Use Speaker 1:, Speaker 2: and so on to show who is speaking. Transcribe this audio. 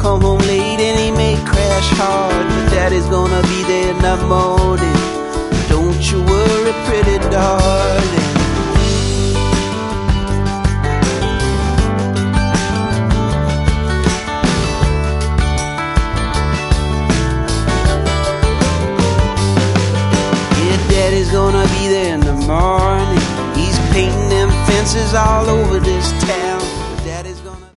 Speaker 1: come home late and he may crash hard, but daddy's gonna be there in the morning. Don't you worry, pretty darling. Daddy's gonna be there in the morning. He's painting them fences all over this town.